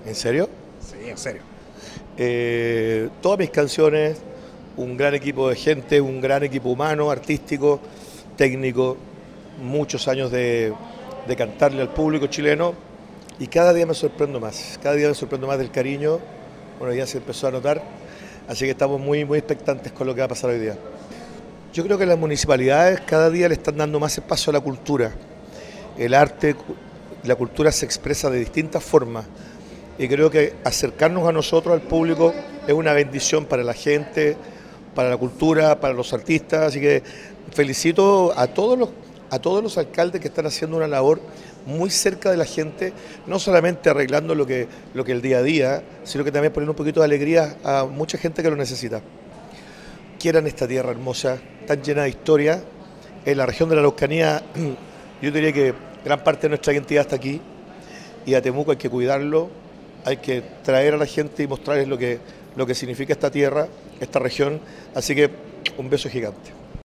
¿En serio? Sí, en serio. Todas mis canciones, un gran equipo de gente, un gran equipo humano, artístico, técnico, muchos años de cantarle al público chileno y cada día me sorprendo más del cariño, bueno, ya se empezó a notar, así que estamos muy expectantes con lo que va a pasar hoy día. Yo creo que las municipalidades cada día le están dando más espacio a la cultura. El arte, la cultura se expresa de distintas formas y creo que acercarnos a nosotros, al público, es una bendición para la gente, para la cultura, para los artistas, así que felicito a todos los alcaldes que están haciendo una labor muy cerca de la gente, no solamente arreglando lo que el día a día, sino que también poniendo un poquito de alegría a mucha gente que lo necesita. Quieran esta tierra hermosa, tan llena de historia. En la región de la Araucanía, yo diría que gran parte de nuestra identidad está aquí y a Temuco hay que cuidarlo, hay que traer a la gente y mostrarles lo que significa esta tierra, esta región. Así que un beso gigante.